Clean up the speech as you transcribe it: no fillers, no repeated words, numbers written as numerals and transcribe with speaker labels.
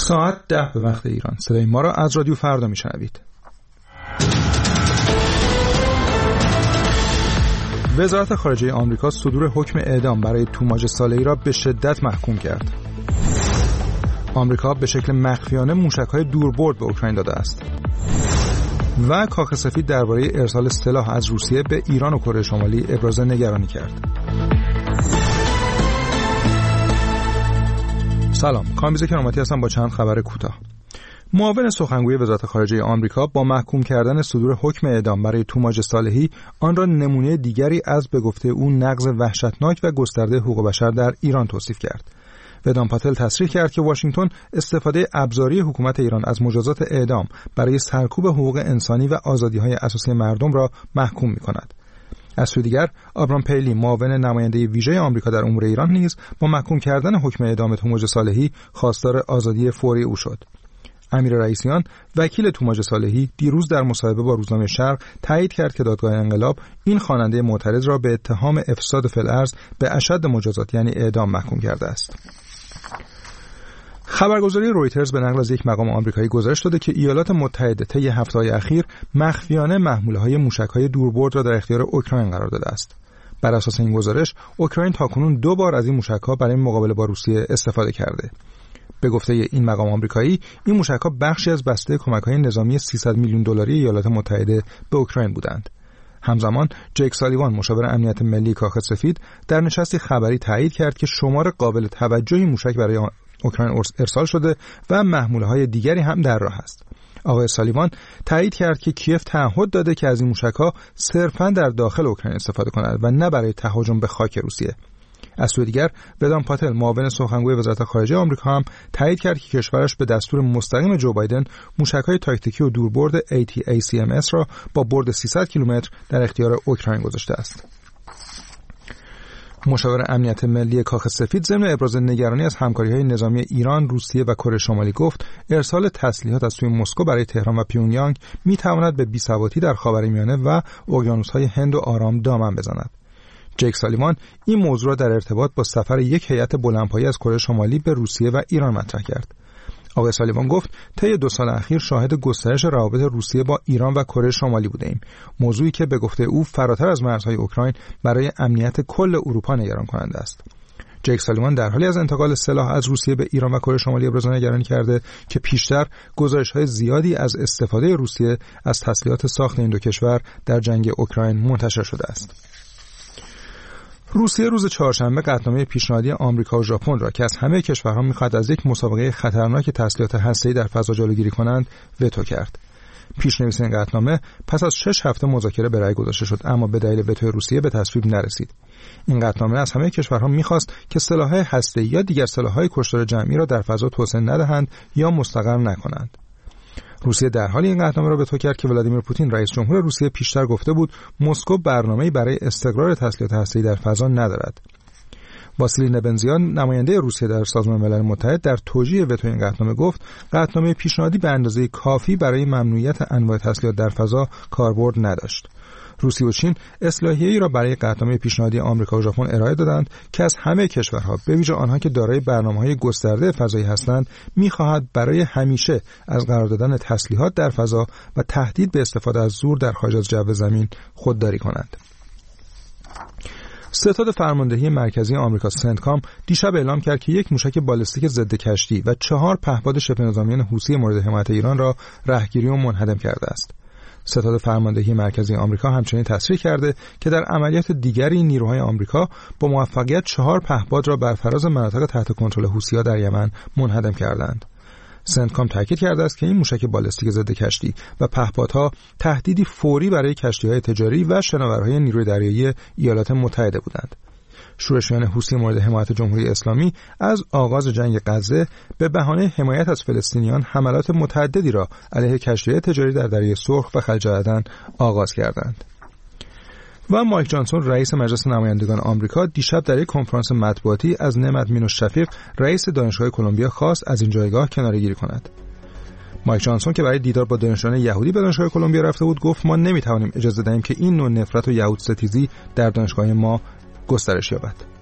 Speaker 1: ساعت 10 به وقت ایران. صدای ما را از رادیو فردا میشنوید. وزارت خارجه آمریکا صدور حکم اعدام برای توماج صالحی را به شدت محکوم کرد. آمریکا به شکل مخفیانه موشک‌های دوربرد به اوکراین داده است. و کاخ سفید درباره ارسال سلاح از روسیه به ایران و کره شمالی ابراز نگرانی کرد. سلام، کامبیز کرامتی هستم با چند خبر کوتاه. معاون سخنگوی وزارت خارجه آمریکا با محکوم کردن صدور حکم اعدام برای توماج صالحی آن را نمونه دیگری از به گفته او نقض وحشتناک و گسترده حقوق بشر در ایران توصیف کرد. ودان پاتل تصریح کرد که واشنگتن استفاده ابزاری حکومت ایران از مجازات اعدام برای سرکوب حقوق انسانی و آزادی‌های اساسی مردم را محکوم می‌کند. از سوی دیگر، آبرام پیلی، معاون نماینده ویژه آمریکا در امور ایران نیز با محکوم کردن حکم اعدام توماج صالحی خواستار آزادی فوری او شد. امیر رئیسیان، وکیل توماج صالحی، دیروز در مصاحبه با روزنامه شرق تایید کرد که دادگاه انقلاب این خواننده معترض را به اتهام افساد فی‌الارض به اشد مجازات یعنی اعدام محکوم کرده است. خبرگزاری رویترز به نقل از یک مقام آمریکایی گزارش داده که ایالات متحده طی هفته‌های اخیر مخفیانه محموله‌های موشک‌های دوربرد را در اختیار اوکراین قرار داده است. بر اساس این گزارش، اوکراین تاکنون 2 بار از این موشک‌ها برای مقابله با روسیه استفاده کرده. به گفته این مقام آمریکایی، این موشک‌ها بخشی از بسته کمک‌های نظامی 300 میلیون دلاری ایالات متحده به اوکراین بودند. همزمان جیک سالیوان، مشاور امنیت ملی کاخ سفید، در نشستی خبری تایید کرد که شمار قابل توجهی موشک برای اوکراین ارسال شده و محموله‌های دیگری هم در راه است. آقای سالیوان تایید کرد که کیف تعهد داده که از این موشک‌ها صرفاً در داخل اوکراین استفاده کند و نه برای تهاجم به خاک روسیه. از سوی دیگر، ودان پاتل، معاون سخنگوی وزارت خارجه آمریکا، هم تایید کرد که کشورش به دستور مستقیم جو بایدن موشک‌های تاکتیکی و دوربرد ATACMS را با برد 300 کیلومتر در اختیار اوکراین گذاشته است. مشاور امنیت ملی کاخ سفید ضمن ابراز نگرانی از همکاری‌های نظامی ایران، روسیه و کره شمالی گفت ارسال تسلیحات از سوی مسکو برای تهران و پیونگیانگ می‌تواند به بی‌ثباتی در خاورمیانه و اقیانوس‌های هند و آرام دامن بزند. جیک سالیوان این موضوع را در ارتباط با سفر یک هیئت بلندپایه از کره شمالی به روسیه و ایران مطرح کرد. آقای سالیوان گفت طی 2 سال اخیر شاهد گسترش روابط روسیه با ایران و کره شمالی بودیم، موضوعی که به گفته او فراتر از مرزهای اوکراین برای امنیت کل اروپا نگران کننده است. جیک سالیوان در حالی از انتقال سلاح از روسیه به ایران و کره شمالی ابراز نگرانی کرده که پیشتر گزارش‌های زیادی از استفاده روسیه از تسلیحات ساخت این 2 کشور در جنگ اوکراین منتشر شده است. روسیه روز چهارشنبه قطعنامه پیشنهادی آمریکا و ژاپن را که از همه کشورها می‌خواهد از یک مسابقه خطرناک تسلیحات هسته‌ای در فضا جلوگیری کنند وتو کرد. پیشنویس این قطعنامه پس از 6 هفته مذاکره به رأی گذاشته شد، اما به دلیل وتوی روسیه به تصویب نرسید. این قطعنامه از همه کشورها می‌خواست که سلاح‌های هسته‌ای یا دیگر سلاح‌های کشتار جمعی را در فضا توسعه ندهند یا مستقر نکنند. روسیه در حالی این قطعنامه را وتو کرد که ولادیمیر پوتین، رئیس جمهور روسیه، پیشتر گفته بود مسکو برنامه‌ای برای استقرار تسلیحات هسته‌ای در فضا ندارد. واسیلی نبنزیان، نماینده روسیه در سازمان ملل متحد، در توجیه وتو این قطعنامه گفت قطعنامه پیشنهادی به اندازه کافی برای ممنوعیت انواع تسلیحات در فضا کاربرد نداشت. روسیه و چین اصلاحیه‌ای را برای قطعنامه پیشنهادی آمریکا و ژاپن ارائه دادند که از همه کشورها، به ویژه آنها که دارای برنامه‌های گسترده فضایی هستند، می‌خواهد برای همیشه از قرار دادن تسلیحات در فضا و تهدید به استفاده از زور در خارج از جو زمین خودداری کنند. ستاد فرماندهی مرکزی آمریکا سنتکام دیشب اعلام کرد که یک موشک بالستیک ضد کشتی و 4 پهپاد شبه نظامیان حوثی مورد حمایت ایران را رهگیری و منهدم کرده است. ستاد فرماندهی مرکزی آمریکا همچنین تصریح کرده که در عملیات دیگری نیروهای آمریکا با موفقیت 4 پهپاد را بر فراز مناطق تحت کنترل حوثی‌ها در یمن منهدم کردند. سنتکام تاکید کرده است که این موشک بالستیک ضد کشتی و پهپادها تهدیدی فوری برای کشتی‌های تجاری و شناورهای نیروی دریایی ایالات متحده بودند. شورشیان حوثی مورد حمایت جمهوری اسلامی از آغاز جنگ غزه به بهانه حمایت از فلسطینیان حملات متعددی را علیه کشتی‌های تجاری در دریای سرخ و خلیج عدن آغاز کردند. و مایک جانسون، رئیس مجلس نمایندگان آمریکا، دیشب در یک کنفرانس مطبوعاتی از نعمت مینوشفیق، رئیس دانشگاه کلمبیا، خواست از این جایگاه کناره‌گیری کند. مایک جانسون که برای دیدار با دانشجویان یهودی به دانشگاه کلمبیا رفته بود، گفت ما نمی‌توانیم اجازه دهیم که این نوع نفرت و یهودستیزی در دانشگاه ما گسترش یابد.